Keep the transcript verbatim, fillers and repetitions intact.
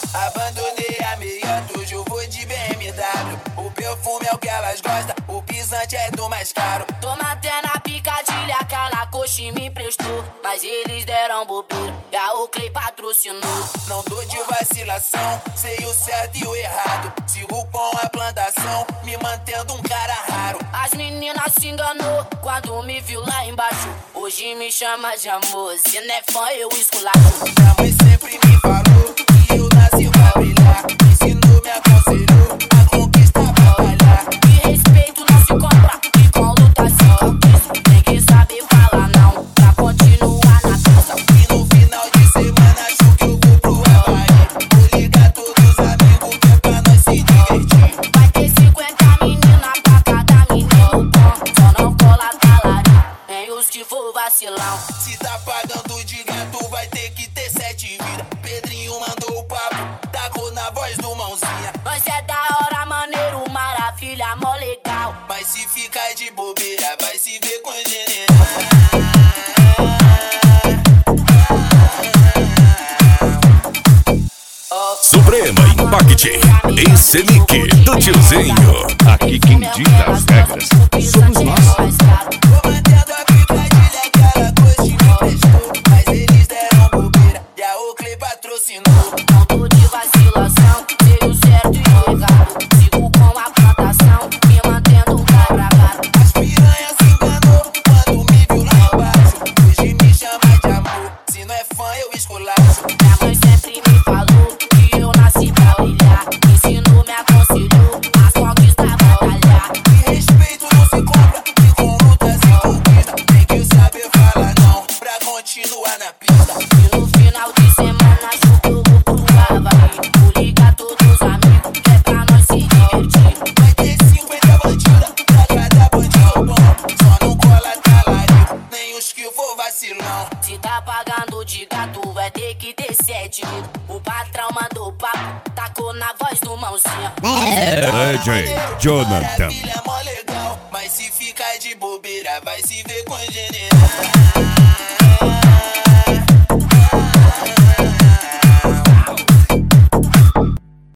Abandonei a meiota, hoje eu vou de B M W. O perfume é o que elas gostam, o pisante é do mais caro. Tô mantendo a picadilha, aquela coxa me emprestou, mas eles deram bobeira e a Oakley patrocinou. Não tô de vacilação, sei o certo e o errado. Sigo com a plantação, me mantendo um cara raro. As meninas se enganou quando me viu lá embaixo. Hoje me chama de amor, se não é fã eu esculacho. Minha mãe sempre me falou que eu nasci pra brilhar. Me ensinou, me aconselhou, a conquista pra bailar. E respeito não se compra, e com luta se conquista. Tem que saber falar não, pra continuar na pista. E no final de semana acho que eu vou pro Havaí. Vou ligar todos os amigos que é pra nós se divertir. Vai ter cinquenta meninas pra cada menino bom. Só não cola talarico, nem os que for vacilão. Se tá pagando de gato vai ter que ter sete vidas. Pedrinho mandou o papo, tacou na voz do mãozinha. Nós é da hora, maneiro, maravilha, mó legal. Mas se ficar de bobeira vai se ver com general. Suprema Impact, esse nick do tiozinho. Aqui quem dita as regras somos nós. Tô mantendo a picadilha, aquela coisa me emprestou, mas eles deram bobeira e a Oakley patrocinou. Não tô de vacilação, sei o certo e o errado. Sigo com a plantação, me mantendo um cara raro. As piranhas se enganou quando me viu lá embaixo. Hoje me chama de amor, se não é fã eu esculacho. Minha mãe sempre me falou que eu nasci pra brilhar. Me ensinou, me aconselhou, as conquistas batalhar. E respeito não se compra, e com luta se conquista. Tem que saber falar não, pra continuar na pista. E no final de semana acho que eu vou pro Havaí. Vou ligar todos os amigos que é pra nós se divertir. Vai ter cinquenta bandidas pra cada bandido bom. Só não cola talarico, nem os que for vacilão. Se tá pagando de gato, vai ter que ter sete. O patrão mandou papo, tacou na voz do mãozinha. D J Jonathan. Maravilha, é mó legal, mas se ficar de bobeira vai se ver com general.